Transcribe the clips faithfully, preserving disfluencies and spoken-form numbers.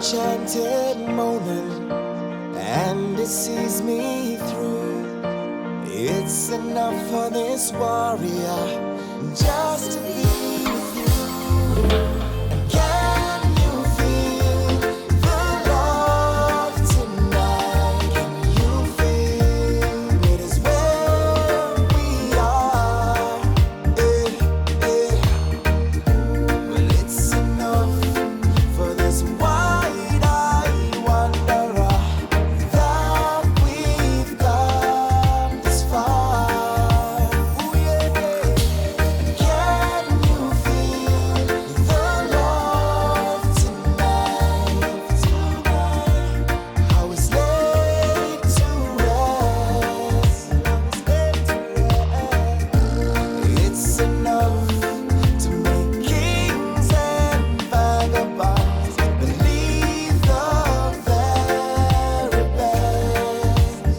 enchanted moment, and it sees me through. It's enough for this warrior just to be with you. And can you feel the love tonight? Can you feel it is where we are? Eh, eh. Well, it's enough for this wide-eyed wanderer that we've come this far. Ooh, yeah. Can you feel the love tonight? Tonight, how it's laid to rest. It's enough to make kings and vagabonds believe the very best.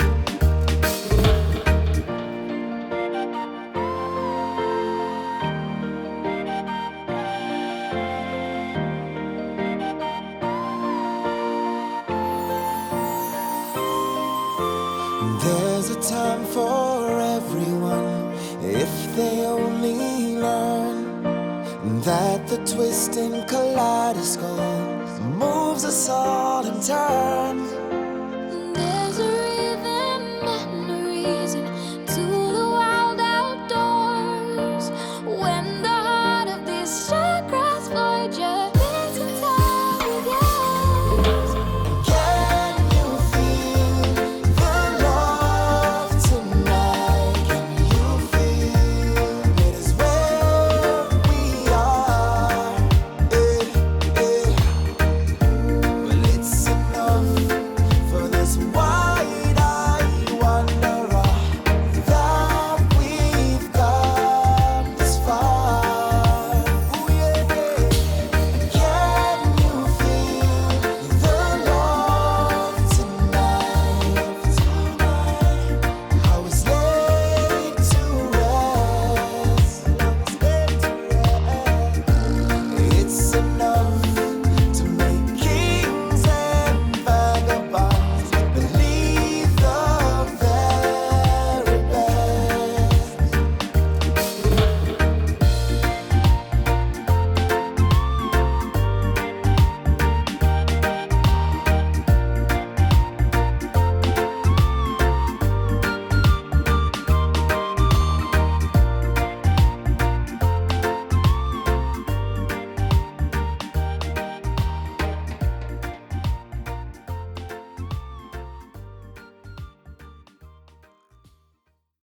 There's a time for everyone if they only learn that the twisting kaleidoscope moves us all in turn.